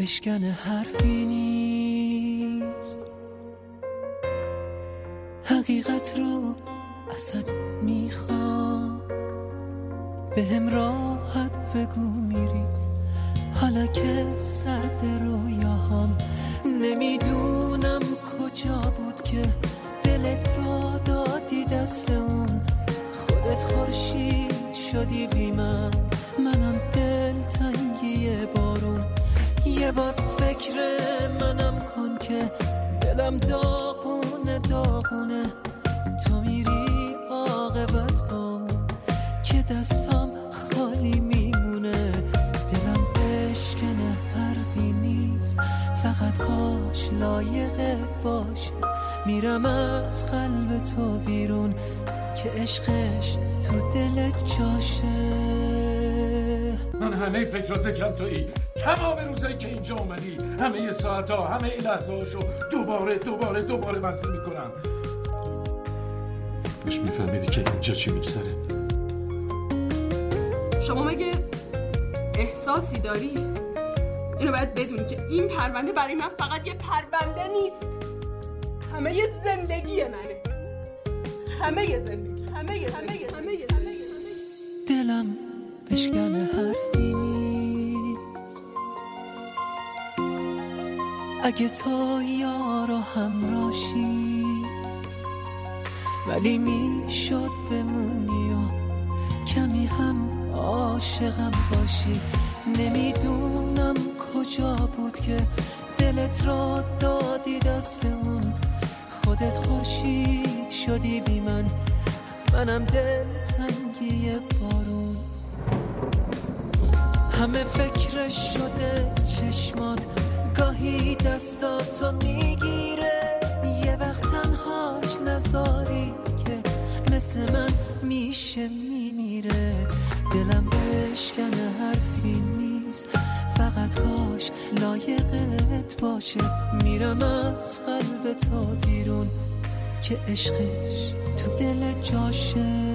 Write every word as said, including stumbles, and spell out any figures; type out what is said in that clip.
بشکنه حرفی نیست، حقیقت رو ازت میخوام، به هم راحت بگو میری حالا که سرد رویاهام. نمیدونم کجا بود که دلت رو دادی دست اون، خودت خورشید شدی بی من، منم دلتنگی بارون. یه بار فکر منم کن که دلم داغونه داغونه، تو میری عاقبت با که دستام خالی میمونه. دلم بشکنه حرفی نیست، فقط کاش لایقت باشه، میرم از قلب تو بیرون که عشقش تو دلت جاشه. من همه فکر و ذکرم تویی، تمام روزایی که اینجا اومدی، همه ساعتها، همه این لحظه هاشو دوباره دوباره دوباره مزه میکنم. باش میفهمیدی که اینجا چی میگذره. شما مگه احساسی داری؟ اینو باید بدونی که این پرونده برای من فقط یه پرونده نیست، همه یه زندگی منه، همه یه زندگی، همه یه همه یه همه یه دلم بشکنه حرفی نیست، اگه تو یار و همراشی، ولی میشد بمونی و کمی هم عاشقم باشی. نمیدونم کجا بود که دلت را دادی دست اون، خودت خورشید شدی بی من، منم دلتنگی بارون. همه فکرش شده چشمات، گاهی دستاتو میگیره، یه وقت تنهاش نذاری که مثل من میشه میمیره. دلم بشکنه حرفی نیست، فقط کاش لایقت باشه، میرم از قلب تو بیرون که عشقش تو دل جاشه.